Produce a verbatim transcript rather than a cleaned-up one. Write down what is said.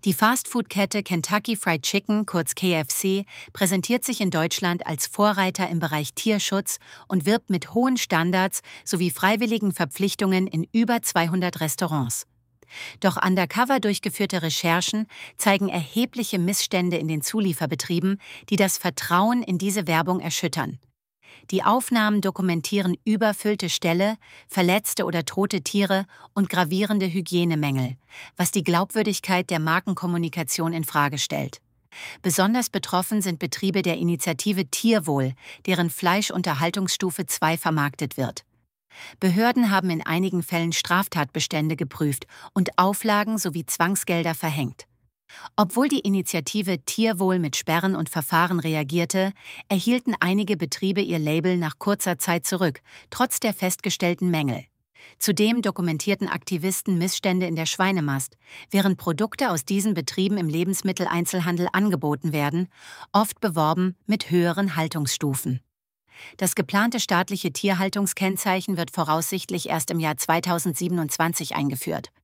Die Fastfood-Kette Kentucky Fried Chicken, kurz K F C, präsentiert sich in Deutschland als Vorreiter im Bereich Tierschutz und wirbt mit hohen Standards sowie freiwilligen Verpflichtungen in über zweihundert Restaurants. Doch undercover durchgeführte Recherchen zeigen erhebliche Missstände in den Zulieferbetrieben, die das Vertrauen in diese Werbung erschüttern. Die Aufnahmen dokumentieren überfüllte Ställe, verletzte oder tote Tiere und gravierende Hygienemängel, was die Glaubwürdigkeit der Markenkommunikation infrage stellt. Besonders betroffen sind Betriebe der Initiative Tierwohl, deren Fleisch unter Haltungsstufe zwei vermarktet wird. Behörden haben in einigen Fällen Straftatbestände geprüft und Auflagen sowie Zwangsgelder verhängt. Obwohl die Initiative Tierwohl mit Sperren und Verfahren reagierte, erhielten einige Betriebe ihr Label nach kurzer Zeit zurück, trotz der festgestellten Mängel. Zudem dokumentierten Aktivisten Missstände in der Schweinemast, während Produkte aus diesen Betrieben im Lebensmitteleinzelhandel angeboten werden, oft beworben mit höheren Haltungsstufen. Das geplante staatliche Tierhaltungskennzeichen wird voraussichtlich erst im Jahr zweitausendsiebenundzwanzig eingeführt.